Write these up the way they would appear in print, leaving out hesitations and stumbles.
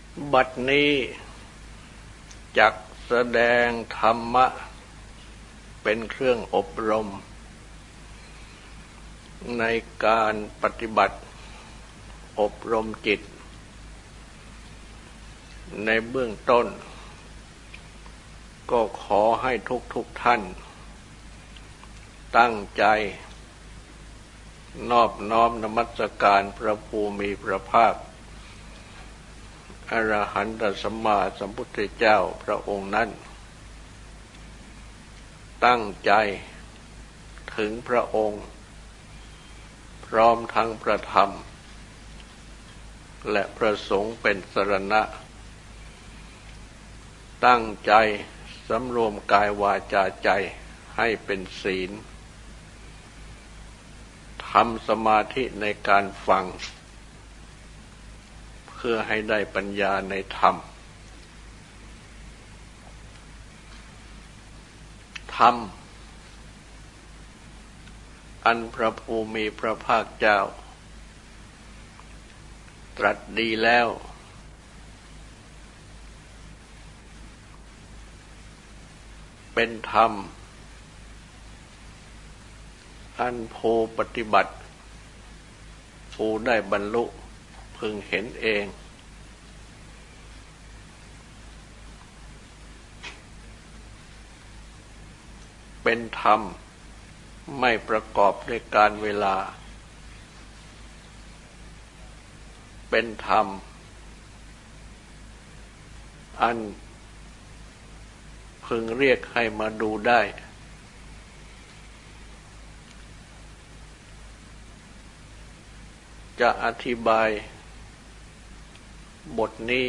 บัดนี้จักแสดงธรรมะเป็นเครื่องอบรมในการปฏิบัติอบรมจิตในเบื้องต้นก็ขอให้ทุกท่านตั้งใจนอบน้อมนมัสการพระภูมิพระภาคอรหันตสัมมาสัมพุทธเจ้าพระองค์นั้นตั้งใจถึงพระองค์พร้อมทั้งพระธรรมและพระสงฆ์เป็นสรณะตั้งใจสำรวมกายวาจาใจให้เป็นศีลทำสมาธิในการฟังเพื่อให้ได้ปัญญาในธรรมธรรมอันพระภูมิพระภาคเจ้าตรัสดีแล้วเป็นธรรมอันผู้ปฏิบัติผู้ได้บรรลุพึงเห็นเองเป็นธรรมไม่ประกอบด้วยการเวลาเป็นธรรมอันพึงเรียกให้มาดูได้จะอธิบายบทนี้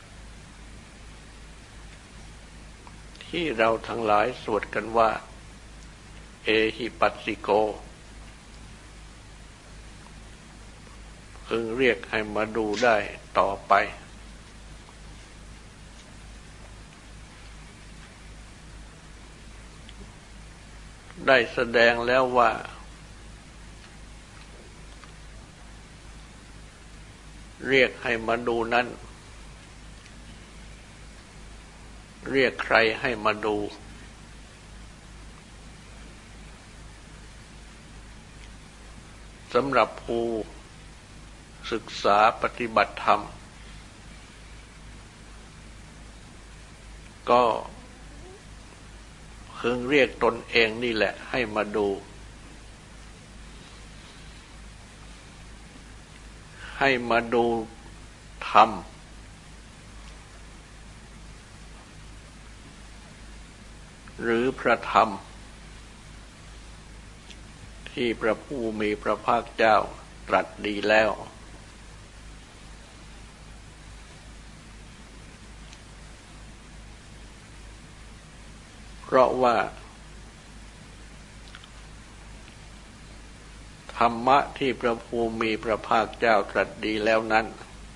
ที่เราทั้งหลายสวดกันว่าเอหิปัสสิโกพึงเรียกให้มาดูได้ต่อไปได้แสดงแล้วว่าเรียกให้มาดูนั้นเรียกใครให้มาดูสำหรับผู้ศึกษาปฏิบัติธรรมก็พึงเรียกตนเองนี่แหละให้มาดูให้มาดูธรรมหรือพระธรรมที่พระผู้มีพระภาคเจ้าตรัสดีแล้วเพราะว่าธรรมะที่พระภูมิพระภาคเจ้าตรัสดีแล้วนั้น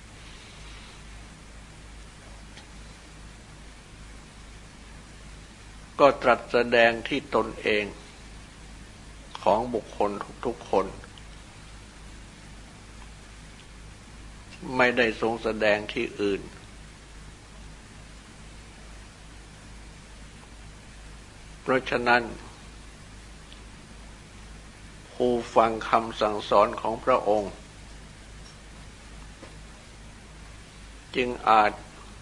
ก็ตรัสแสดงที่ตนเองของบุคคลทุกๆคนไม่ได้ทรงแสดงที่อื่นเพราะฉะนั้นผู้ฟังคำสั่งสอนของพระองค์จึงอาจ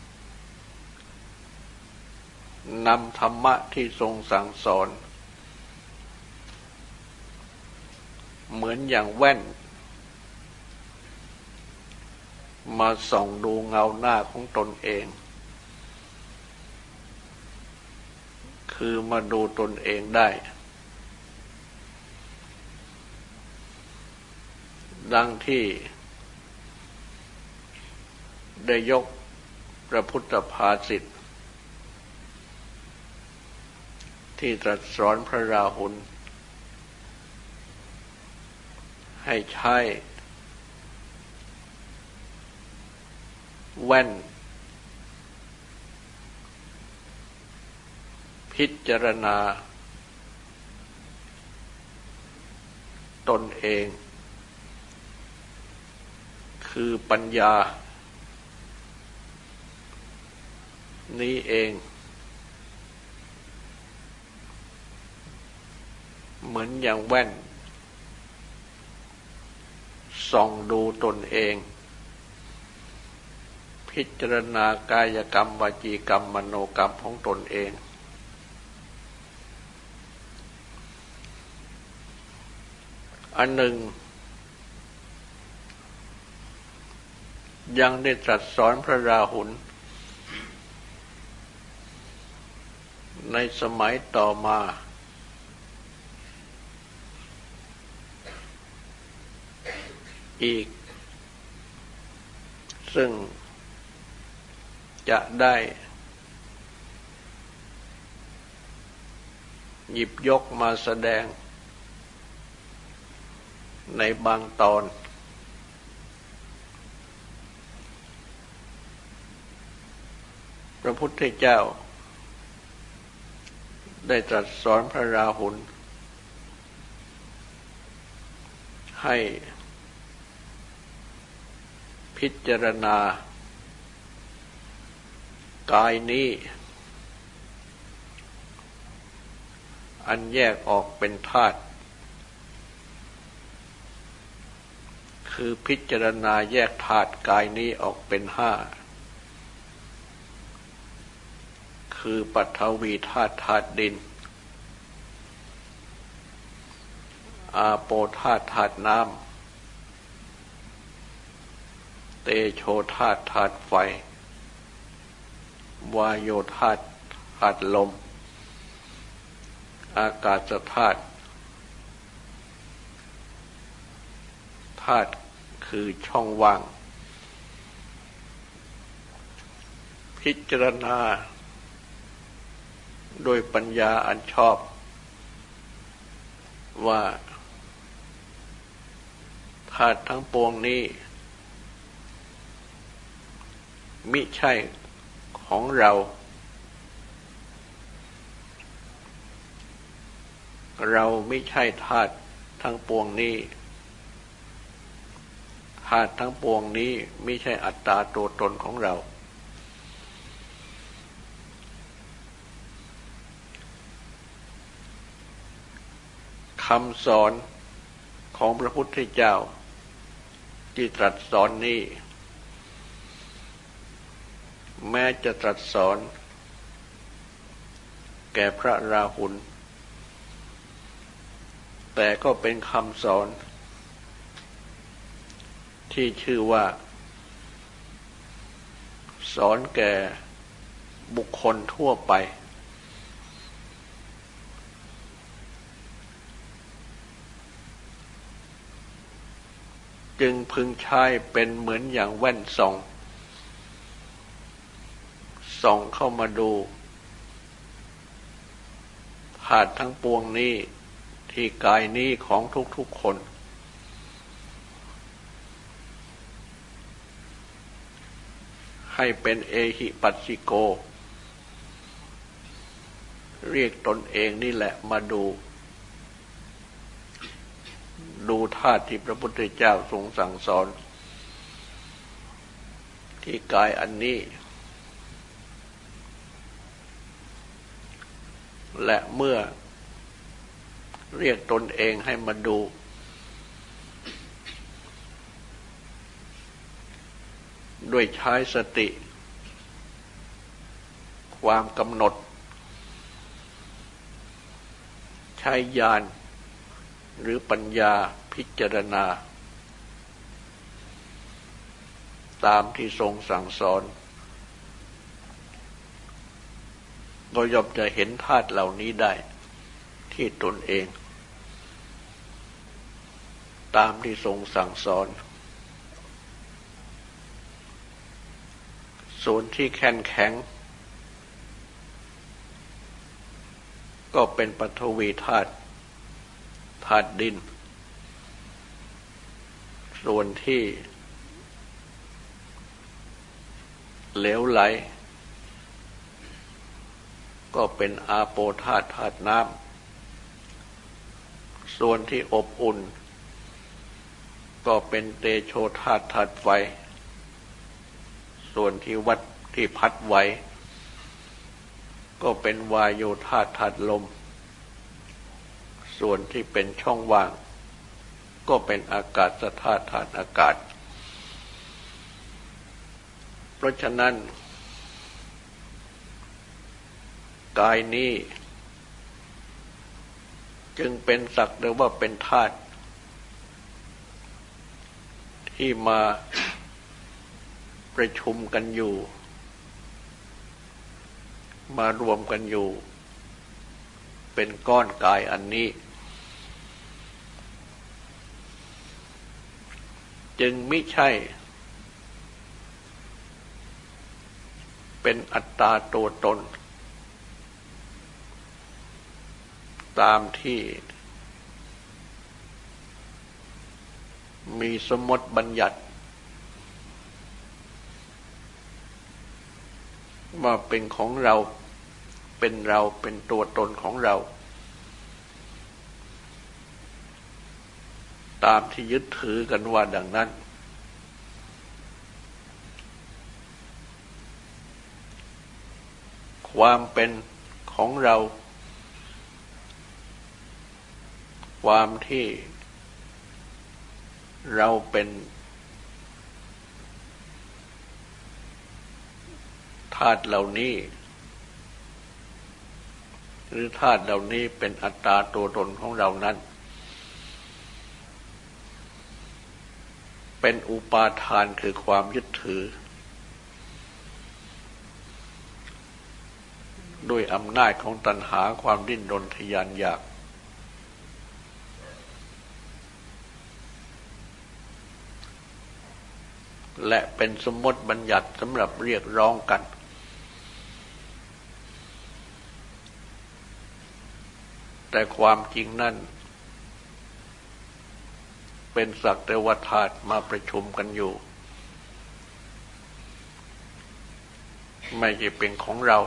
นำธรรมะที่ทรงสั่งสอนเหมือนอย่างแว่นมาส่องดูเงาหน้าของตนเองคือมาดูตนเองได้ดังที่ได้ยกพระพุทธภาษิตที่ตรัสสอนพระราหุลให้ใช้แว่นพิจารณาตนเองคือปัญญานี้เองเหมือนอย่างแว่นส่องดูตนเองพิจารณากายกรรมวจีกรรมมโนกรรมของตนเองอันหนึ่งยังได้ตรัสสอนพระราหุลในสมัยต่อมาอีกซึ่งจะได้หยิบยกมาแสดงในบางตอนพระพุทธเจ้าได้ตรัสสอนพระราหุลให้พิจารณากายนี้อันแยกออกเป็นธาตุคือพิจารณาแยกธาตุกายนี้ออกเป็นห้าคือปฐวีธาตุธาตุดินอาโปธาตุธาตุน้ำเตโชธาตุธาตุไฟวายโยธาตุธาตุลมอากาศธาตุธาตุคือช่องว่างพิจารณาโดยปัญญาอันชอบว่าธาตุทั้งปวงนี้มิใช่ของเราไม่ใช่ธาตุทั้งปวงนี้ธาตุทั้งปวงนี้ไม่ใช่อัตตาตัวตนของเราคำสอนของพระพุทธเจ้าที่ตรัสสอนนี้แม้จะตรัสสอนแก่พระราหุลแต่ก็เป็นคำสอนที่ชื่อว่าสอนแก่บุคคลทั่วไปจึงพึงใช้เป็นเหมือนอย่างแว่นส่องเข้ามาดูธาตุทั้งปวงนี้ที่กายนี้ของทุกๆคนให้เป็นเอหิปัสสิโกเรียกตนเองนี่แหละมาดูธาตุที่พระพุทธเจ้าทรงสั่งสอนที่กายอันนี้และเมื่อเรียกตนเองให้มาดูด้วยใช้สติความกำหนดใช้ญาณหรือปัญญาพิจารณาตามที่ทรงสั่งสอนก็ย่อมจะเห็นธาตุเหล่านี้ได้ที่ตนเองตามที่ทรงสั่งสอนส่วนที่แข็งก็เป็นปฐวีธาตุธาตุดินส่วนที่เหลวไหลก็เป็นอาโปธาตุธาตุน้ำส่วนที่อบอุ่นก็เป็นเตโชธาตุธาตุไฟส่วนที่พัดไหวก็เป็นวายโยธาตุธาตุลมส่วนที่เป็นช่องว่างก็เป็นอากาศธาตุธาตุอากาศเพราะฉะนั้นกายนี้จึงเป็นสักแต่ว่าเป็นธาตุที่มาประชุมกันอยู่มารวมกันอยู่เป็นก้อนกายอันนี้จึงไม่ใช่เป็นอัตตาตัวตนตามที่มีสมมติบัญญัติว่าเป็นของเราเป็นตัวตนของเราตามที่ยึดถือกันว่าดังนั้นความเป็นของเราความที่เราเป็นธาตุเหล่านี้หรือธาตุเหล่านี้เป็นอัตตาตัวตนของเรานั้นเป็นอุปาทานคือความยึดถือด้วยอำนาจของตัณหาความดิ้นรนทะยานอยากและเป็นสมมติบัญญัติสำหรับเรียกร้องกันแต่ความจริงนั่นเป็นสักแต่ว่าธาตุมาประชุมกันอยู่ไม่ใช่เป็นของเรา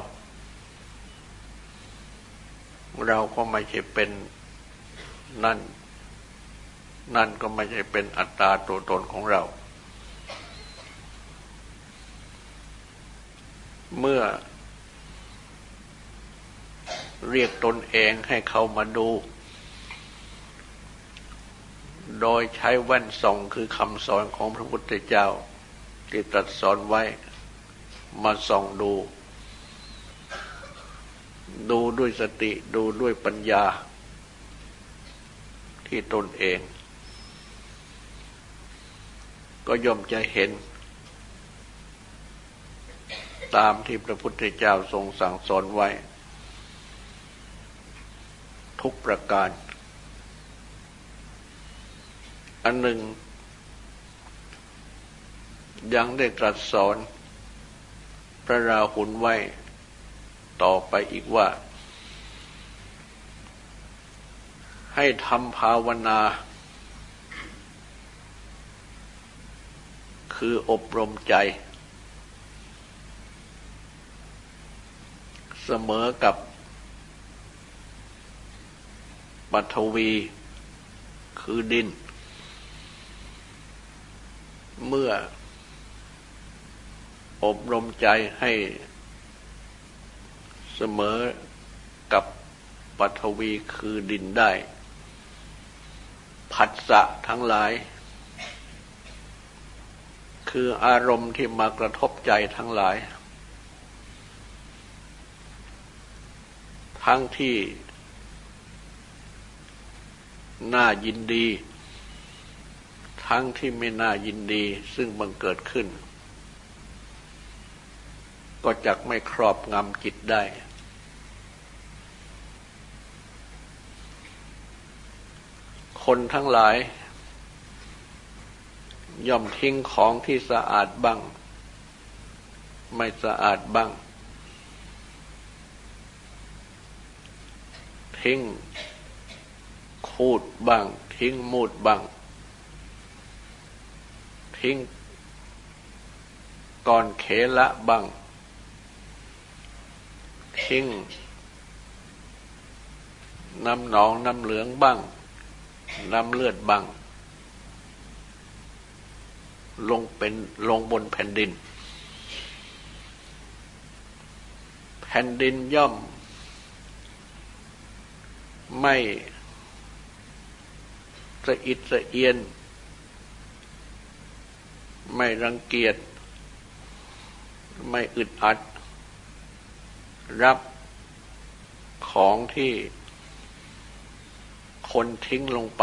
เราก็ไม่ใช่เป็นนั่นก็ไม่ใช่เป็นอัตตาตัวตนของเราเมื่อเรียกตนเองให้เข้ามาดูโดยใช้แว่นส่องคือคำสอนของพระพุทธเจ้าที่ตรัสสอนไว้มาส่องดูด้วยสติดูด้วยปัญญาที่ตนเองก็ย่อมจะเห็นตามที่พระพุทธเจ้าทรงสั่งสอนไว้ทุกประการอันหนึ่งยังได้ตรัสสอนพระราหุลไว้ต่อไปอีกว่าให้ทำภาวนาคืออบรมใจเสมอกับปฐวีคือดินเมื่ออบรมใจให้เสมอกับปฐวีคือดินได้ผัสสะทั้งหลายคืออารมณ์ที่มากระทบใจทั้งหลายทั้งที่น่ายินดีทั้งที่ไม่น่ายินดีซึ่งบังเกิดขึ้นก็จักไม่ครอบงำจิตได้คนทั้งหลายย่อมทิ้งของที่สะอาดบ้างไม่สะอาดบ้างทิ้งคูดบ้างทิ้งมูดบ้างทิ้งก้อนเขละบ้างทิ้งน้ำหนองน้ำเหลืองบ้างน้ำเลือดบ้างลงบนแผ่นดินแผแผ่นดินย่อมไม่สะอิดสะเอียนไม่รังเกียจไม่อึดอัดรับของที่คนทิ้งลงไป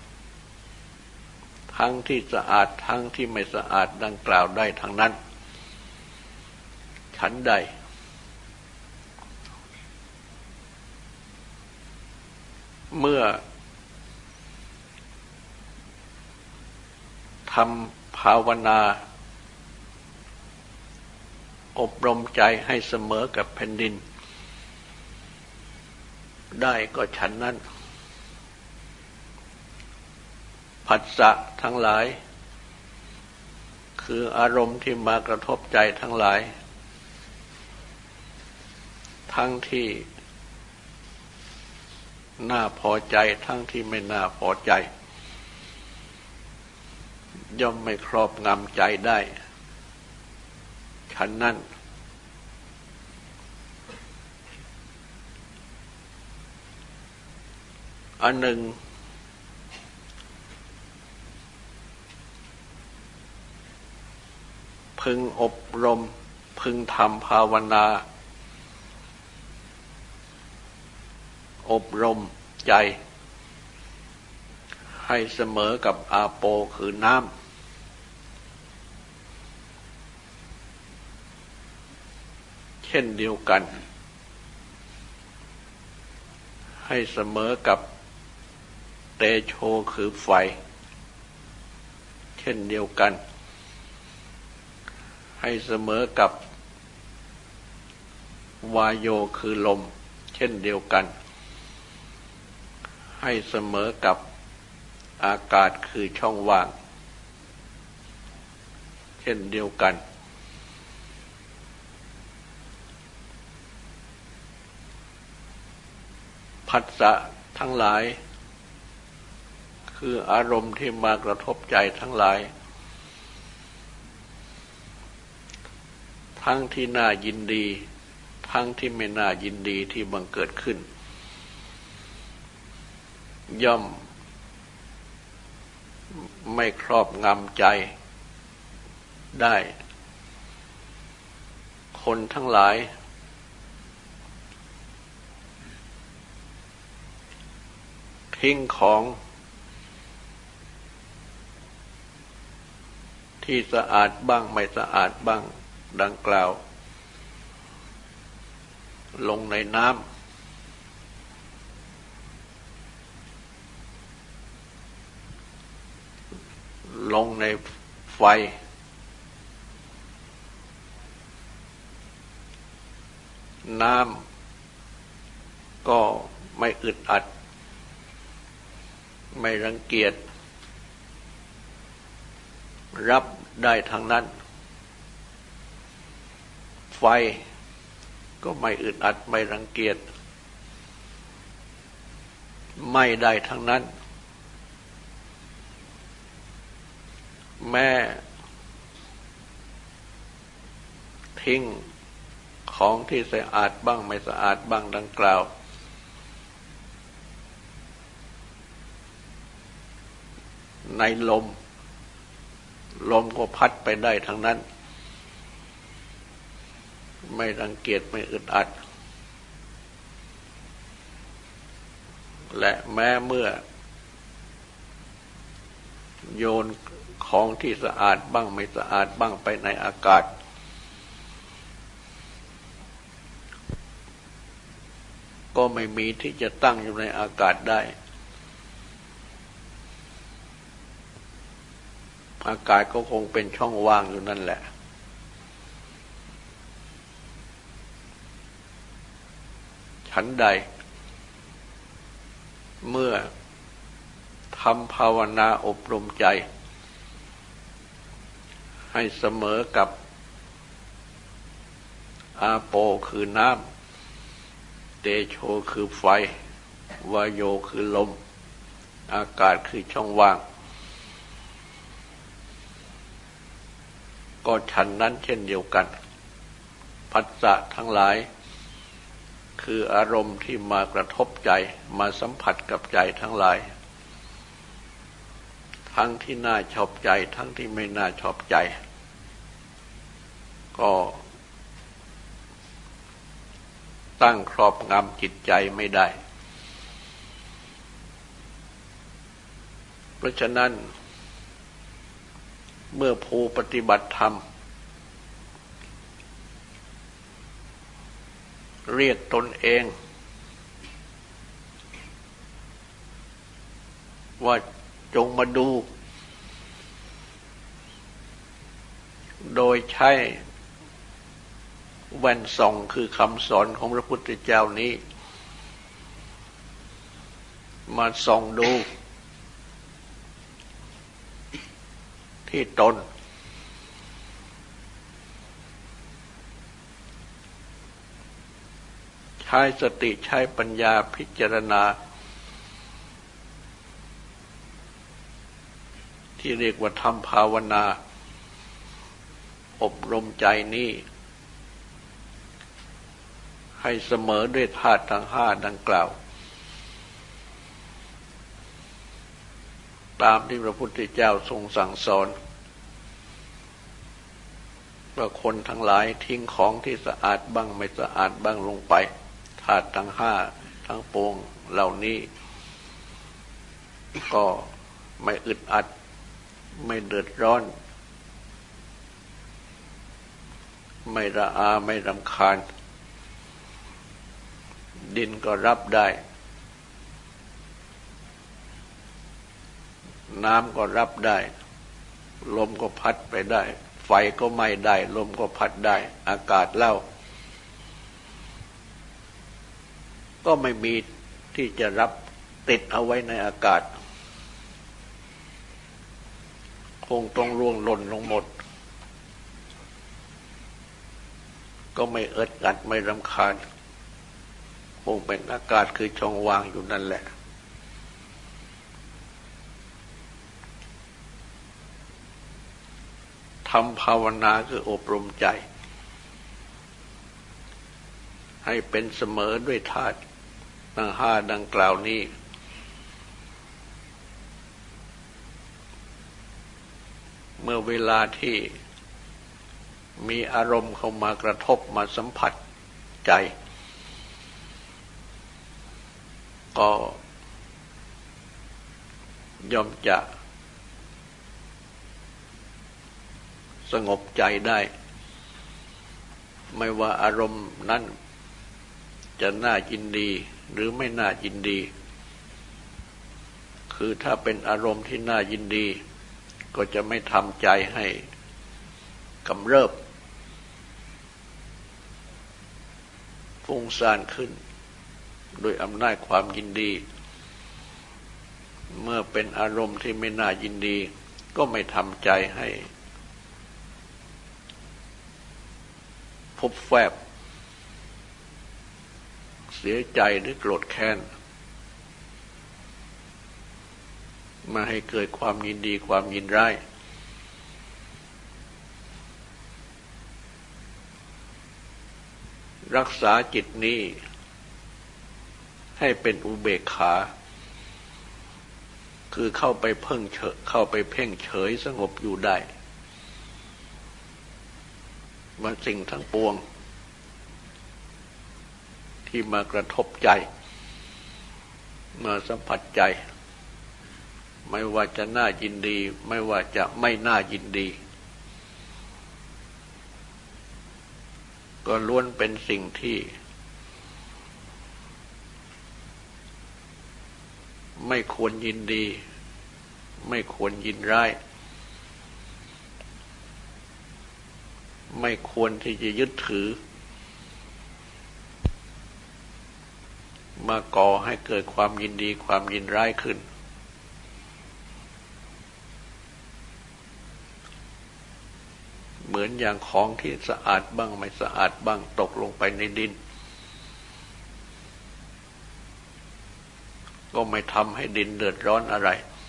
ทั้งที่สะอาดทั้งที่ไม่สะอาดดังกล่าวได้ทั้งนั้นฉันใดเมื่อทำภาวนาอบรมใจให้เสมอกับแผ่นดินได้ก็ฉันนั้นผัสสะทั้งหลายคืออารมณ์ที่มากระทบใจทั้งหลายทั้งที่น่าพอใจทั้งที่ไม่น่าพอใจย่อมไม่ครอบงำใจได้ฉันนั้นอันหนึ่งพึงอบรมพึงทำภาวนาอบรมใจให้เสมอกับอาโปคือน้ำเช่นเดียวกันให้เสมอกับเตโชคือไฟเช่นเดียวกันให้เสมอกับวายโยคือลมเช่นเดียวกันให้เสมอกับอากาศคือช่องว่างเช่นเดียวกันผัสสะทั้งหลายคืออารมณ์ที่มากระทบใจทั้งหลายทั้งที่น่ายินดีทั้งที่ไม่น่ายินดีที่บังเกิดขึ้นย่อมไม่ครอบงำใจได้คนทั้งหลายทิ้งของที่สะอาดบ้างไม่สะอาดบ้างดังกล่าวลงในน้ำลงในไฟน้ำก็ไม่อึดอัดไม่รังเกียจรับได้ทั้งนั้นไฟก็ไม่อึดอัดไม่รังเกียจไม่ได้ทั้งนั้นแม่ทิ้งของที่สะอาดบ้างไม่สะอาดบ้างดังกล่าวในลมก็พัดไปได้ทั้งนั้นไม่รังเกียจไม่อึดอัดและแม้เมื่อโยนของที่สะอาดบ้างไม่สะอาดบ้างไปในอากาศก็ไม่มีที่จะตั้งอยู่ในอากาศได้อากาศก็คงเป็นช่องว่างอยู่นั่นแหละฉันใดเมื่อทำภาวนาอบรมใจให้เสมอกับอาโปคือน้ำเตโชคือไฟวายโยคือลมอากาศคือช่องว่างก็ฉันนั้นเช่นเดียวกันผัสสะทั้งหลายคืออารมณ์ที่มากระทบใจมาสัมผัสกับใจทั้งหลายทั้งที่น่าชอบใจทั้งที่ไม่น่าชอบใจก็ตั้งครอบงำจิตใจไม่ได้เพราะฉะนั้นเมื่อผู้ปฏิบัติธรรมเรียกตนเองว่าจงมาดูโดยใช้แว่นส่องคือคำสอนของพระพุทธเจ้านี้มาส่องดูที่ตนใช้สติใช้ปัญญาพิจารณาที่เรียกว่าทำภาวนาอบรมใจนี้ให้เสมอด้วยธาตุทั้งห้าดังกล่าวตามที่พระพุทธเจ้าทรงสั่งสอนว่าคนทั้งหลายทิ้งของที่สะอาดบ้างไม่สะอาดบ้างลงไปธาตุทั้งห้าทั้งปวงเหล่านี้ก็ไม่อึดอัดไม่เดือดร้อนไม่ระอาไม่รำคาญดินก็รับได้น้ำก็รับได้ลมก็พัดไปได้ไฟก็ไหม้ได้ลมก็พัดได้อากาศเล่าก็ไม่มีที่จะรับติดเอาไว้ในอากาศคงต้องร่วงหล่นลงหมดก็ไม่อึดอัดไม่รำคาญคงเป็นอากาศคือช่องว่างอยู่นั่นแหละทำภาวนาคืออบรมใจให้เป็นเสมอด้วยธาตุทั้งห้าดังกล่าวนี้เมื่อเวลาที่มีอารมณ์เข้ามากระทบมาสัมผัสใจก็ย่อมจะสงบใจได้ไม่ว่าอารมณ์นั้นจะน่ายินดีหรือไม่น่ายินดีคือถ้าเป็นอารมณ์ที่น่ายินดีก็จะไม่ทำใจให้กำเริบฟุ้งซ่านขึ้นโดยอำนาจความยินดีเมื่อเป็นอารมณ์ที่ไม่น่ายินดีก็ไม่ทำใจให้พบแฝบเสียใจหรือโกรธแค้นมาให้เกิดความยินดีความยินร้ายรักษาจิตนี้ให้เป็นอุเบกขาคือเข้าไปเพ่งเฉยสงบอยู่ได้ว่าสิ่งทั้งปวงที่มากระทบใจมาสัมผัสใจไม่ว่าจะน่ายินดีไม่ว่าจะไม่น่ายินดีก็ล้วนเป็นสิ่งที่ไม่ควรยินดีไม่ควรยินร้ายไม่ควรที่จะยึดถือมาก่อให้เกิดความยินดีความยินร้ายขึ้นเหมือนอย่างของที่สะอาดบ้างไม่สะอาดบ้างตกลงไปในดินก็ไม่ทำให้ดินเดือดร้อนอะไร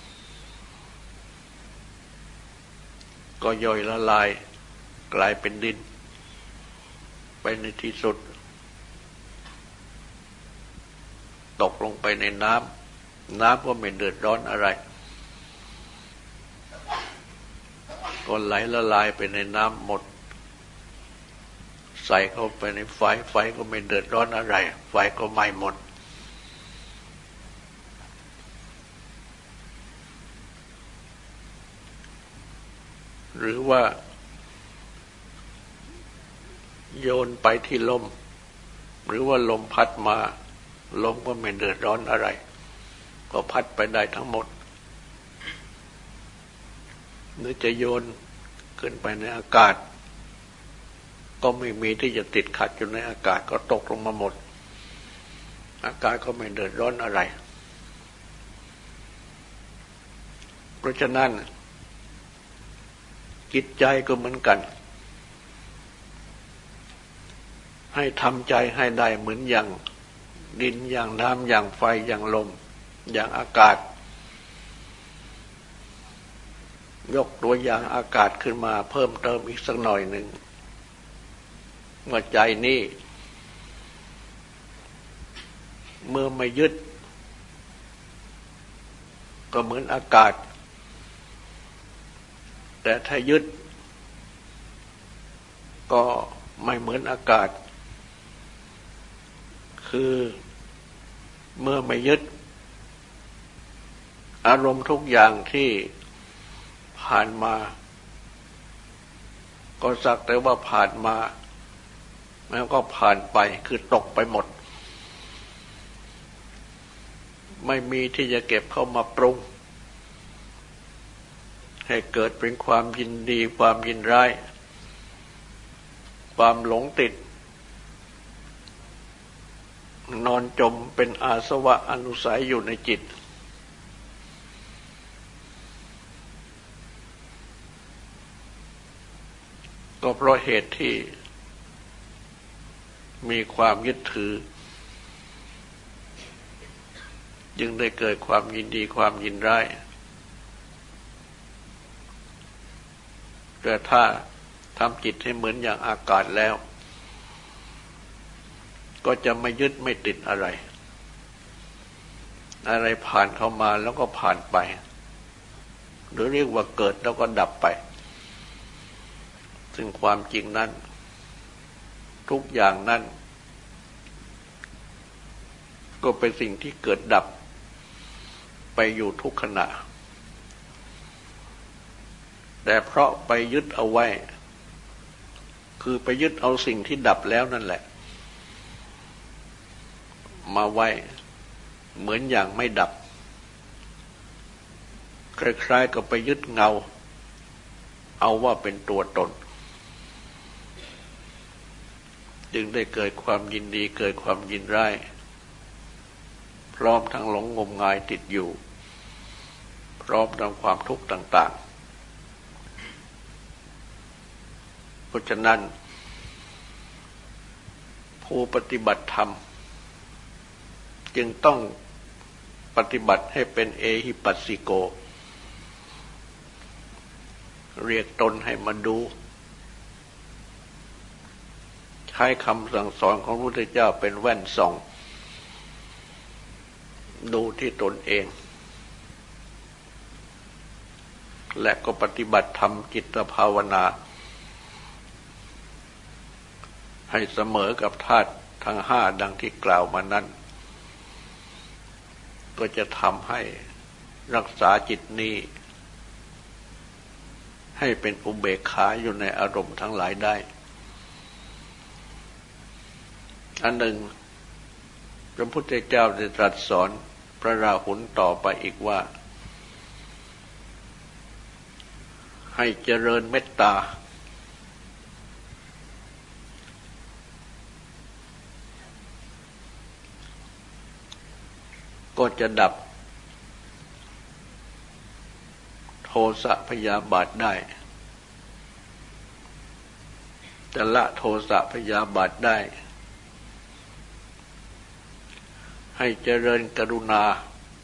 ก็ย่อยละลายกลายเป็นดินไปในที่สุดตกลงไปในน้ำน้ำก็ไม่เดือดร้อนอะไรก็ไหลละลายไปในน้ำหมดใส่เข้าไปในไฟไฟก็ไม่เดือดร้อนอะไรไฟก็ไหม้หมดหรือว่าโยนไปที่ลมหรือว่าลมพัดมาลมก็ไม่เดือดร้อนอะไรก็พัดไปได้ทั้งหมดหรือจะโยนขึ้นไปในอากาศก็ไม่มีที่จะติดขัดอยู่ในอากาศก็ตกลงมาหมดอากาศก็ไม่เดือดร้อนอะไรเพราะฉะนั้นจิตใจก็เหมือนกันให้ทำใจให้ได้เหมือนอย่างดินอย่างน้ำอย่างไฟอย่างลมอย่างอากาศยกตัวอย่างอากาศขึ้นมาเพิ่มเติมอีกสักหน่อยหนึ่งว่าใจนี้เมื่อไม่ยึดก็เหมือนอากาศแต่ถ้ายึดก็ไม่เหมือนอากาศคือเมื่อไม่ยึดอารมณ์ทุกอย่างที่ผ่านมาก็สักแต่ว่าผ่านมาแล้วก็ผ่านไปคือตกไปหมดไม่มีที่จะเก็บเข้ามาปรุงให้เกิดเป็นความยินดีความยินร้ายความหลงติดนอนจมเป็นอาสวะอนุสัยอยู่ในจิตก็เพราะเหตุที่มีความยึดถือจึงได้เกิดความยินดีความยินร้ายแต่ถ้าทำจิตให้เหมือนอย่างอากาศแล้วก็จะไม่ยึดไม่ติดอะไรอะไรผ่านเข้ามาแล้วก็ผ่านไปหรือเรียกว่าเกิดแล้วก็ดับไปซึ่งความจริงนั้นทุกอย่างนั้นก็เป็นสิ่งที่เกิดดับไปอยู่ทุกขณะแต่เพราะไปยึดเอาไว้คือไปยึดเอาสิ่งที่ดับแล้วนั่นแหละมาไว้เหมือนอย่างไม่ดับคล้ายๆกับไปยึดเงาเอาว่าเป็นตัวตนจึงได้เกิดความยินดีเกิดความยินร้ายพร้อมทั้งหลงงมงายติดอยู่พร้อมทั้งความทุกข์ต่างๆเพราะฉะนั้นผู้ปฏิบัติธรรมจึงต้องปฏิบัติให้เป็นเอหิปัสสิโกเรียกตนให้มาดูใช้คำสั่งสอนของพระพุทธเจ้าเป็นแว่นส่องดูที่ตนเองและก็ปฏิบัติธรรมจิตภาวนาให้เสมอกับธาตุทั้งห้าดังที่กล่าวมานั้นก็จะทำให้รักษาจิตนี้ให้เป็นอุเบกขาอยู่ในอารมณ์ทั้งหลายได้อันหนึ่งพระพุทธเจ้าได้ตรัสสอนพระราหุลต่อไปอีกว่าให้เจริญเมตตาก็จะดับโทสะพยาบาทได้จะละโทสะพยาบาทได้ให้เจริญกรุณา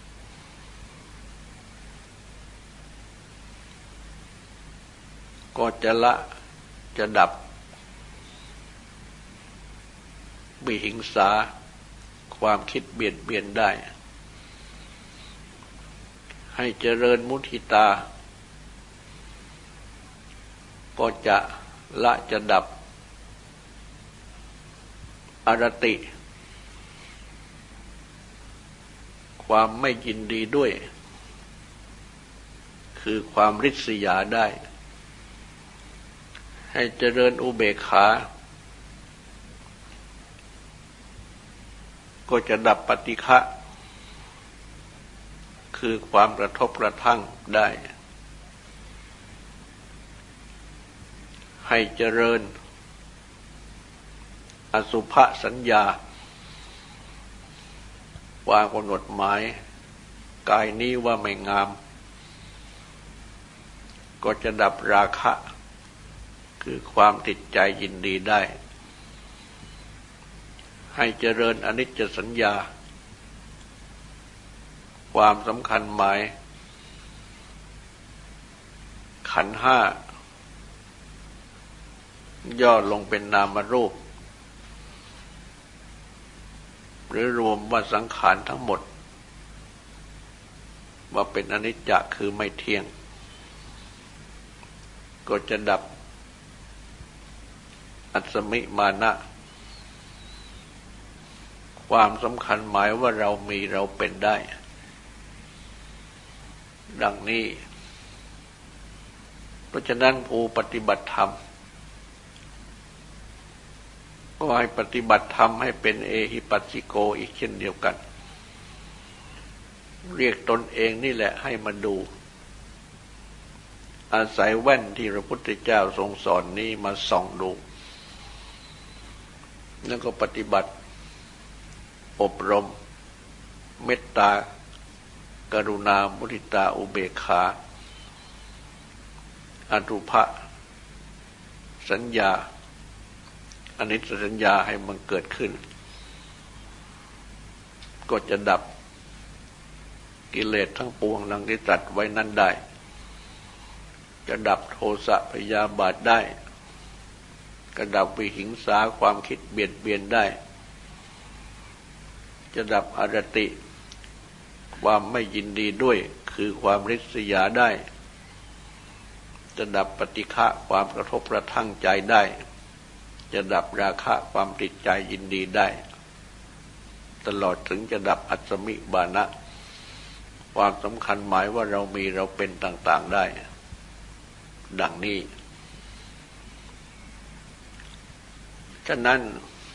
ก็จะละจะดับวิหิงสาคความคิดเบียดเบียนได้ให้เจริญมุทิตาก็จะละจะดับอรติความไม่ยินดีด้วยคือความริษยาได้ให้เจริญอุเบกขาก็จะดับปฏิฆะคือความกระทบกระทั่งได้ให้เจริญอสุภสัญญาความกำหนดหมายกายนี้ว่าไม่งามก็จะดับราคะคือความติดใจยินดีได้ให้เจริญอนิจจสัญญาความสำคัญหมายขันธ์ห้าย่อลงเป็นนามรูปหรือรวมว่าสังขารทั้งหมดว่าเป็นอนิจจคือไม่เที่ยงก็จะดับอัศมิมานะความสำคัญหมายว่าเรามีเราเป็นได้ดังนี้เพราะฉะนั้นผู้ปฏิบัติธรรมก็ให้ปฏิบัติธรรมให้เป็นเอหิปัสสิโกอีกเช่นเดียวกันเรียกตนเองนี่แหละให้มาดูอาศัยแว่นที่พระพุทธเจ้าทรงสอนนี้มาส่องดูแล้วก็ปฏิบัติอบรมเมตตากรุณามุทิตาอุเบกขาอรูปสัญญาอนิจจสัญญาให้มันเกิดขึ้นก็จะดับกิเลสทั้งปวงดังที่ตรัสไว้นั้นได้จะดับโทสะพยาบาทได้จะดับวิหิงสาความคิดเบียดเบียนได้จะดับอรติความไม่ยินดีด้วยคือความริษยาได้จะดับปฏิฆะความกระทบกระทั่งใจได้จะดับราคะความติดใจยินดีได้ตลอดถึงจะดับอัศมิบานะความสำคัญหมายว่าเรามีเราเป็นต่างๆได้ดังนี้ฉะนั้น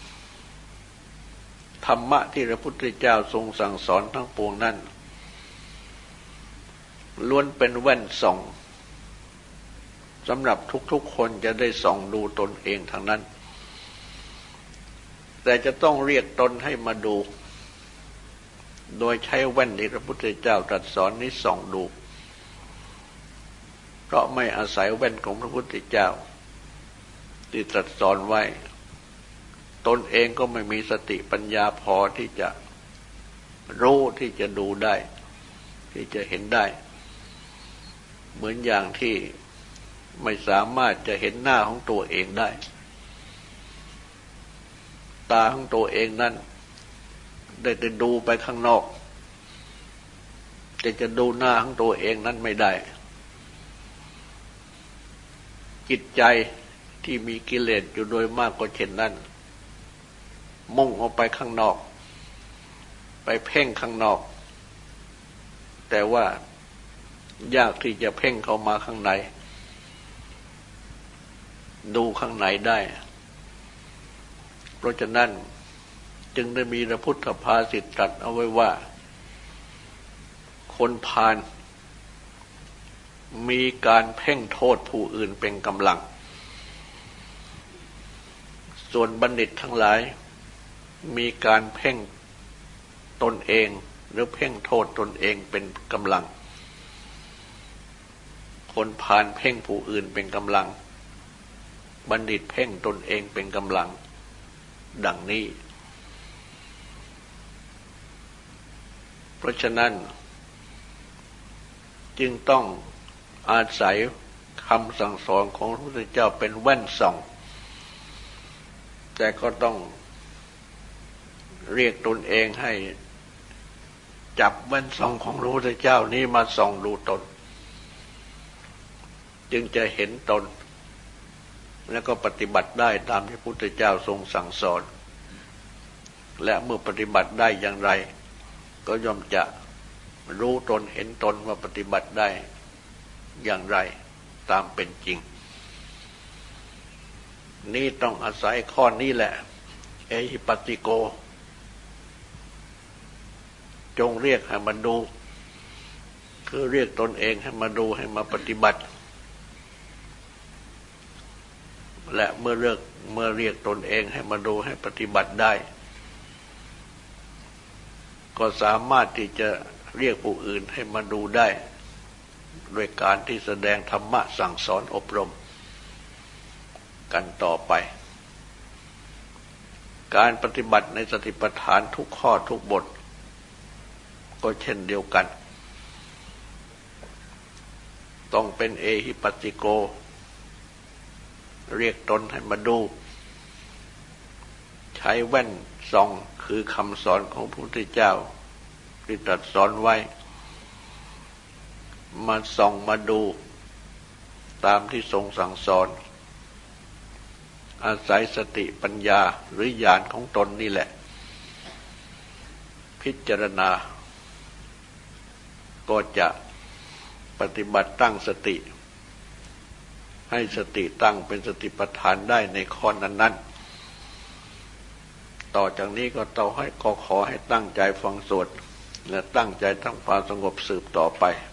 ธรรมะที่พระพุทธเจ้าทรงสั่งสอนทั้งปวงนั้นล้วนเป็นแว่นส่องสำหรับทุกๆคนจะได้ส่องดูตนเองทั้งนั้นแต่จะต้องเรียกตนให้มาดูโดยใช้แว่นที่พระพุทธเจ้าตรัสสอนนี้ส่องดูเพราะไม่อาศัยแว่นของพระพุทธเจ้าที่ตรัสสอนไว้ตนเองก็ไม่มีสติปัญญาพอที่จะรู้ที่จะดูได้ที่จะเห็นได้เหมือนอย่างที่ไม่สามารถจะเห็นหน้าของตัวเองได้ตาของตัวเองนั้นได้แต่ดูไปข้างนอกแต่จะดูหน้าของตัวเองนั้นไม่ได้จิตใจที่มีกิเลสอยู่โดยมากก็เช่นนั้นมุ่งออกไปข้างนอกไปเพ่งข้างนอกแต่ว่ายากที่จะเพ่งเข้ามาข้างในดูข้างในได้เพราะฉะนั้นจึงได้มีพระพุทธภาษิตตรัสเอาไว้ว่าคนพาลมีการเพ่งโทษผู้อื่นเป็นกำลังส่วนบัณฑิตทั้งหลายมีการเพ่งตนเองหรือเพ่งโทษตนเองเป็นกำลังคนพาลเพ่งผู้อื่นเป็นกำลังบัณฑิตเพ่งตนเองเป็นกำลังดังนี้เพราะฉะนั้นจึงต้องอาศัยคำสั่งสอนของพระพุทธเจ้าเป็นแว่นส่องแต่ก็ต้องเรียกตนเองให้จับแว่นส่องของพระพุทธเจ้านี้มาส่องดูตนจึงจะเห็นตนแล้วก็ปฏิบัติได้ตามที่พระพุทธเจ้าทรงสั่งสอนและเมื่อปฏิบัติได้อย่างไรก็ย่อมจะรู้ตนเห็นตนว่าปฏิบัติได้อย่างไรตามเป็นจริงนี่ต้องอาศัยข้อนี้แหละเอหิปัสสิโกจงเรียกให้มาดูคือเรียกตนเองให้มาดูให้มาปฏิบัติและเมื่อเรียกตนเองให้มาดูให้ปฏิบัติได้ก็สามารถที่จะเรียกผู้อื่นให้มาดูได้โดยการที่แสดงธรรมะสั่งสอนอบรมกันต่อไปการปฏิบัติในสติปัฏฐานทุกข้อทุกบทก็เช่นเดียวกันต้องเป็นเอหิปัสสิโกเรียกตนให้มาดูใช้แว่นส่องคือคำสอนของพระพุทธเจ้าที่ตรัสสอนไว้มาส่องมาดูตามที่ทรงสั่งสอนอาศัยสติปัญญาหรือญาณของตนนี่แหละพิจารณาก็จะปฏิบัติตั้งสติให้สติตั้งเป็นสติปัฏฐานได้ในข้อนั้นๆต่อจากนี้ก็ขอให้ตั้งใจฟังสวดและตั้งใจทำความสงบสืบต่อไป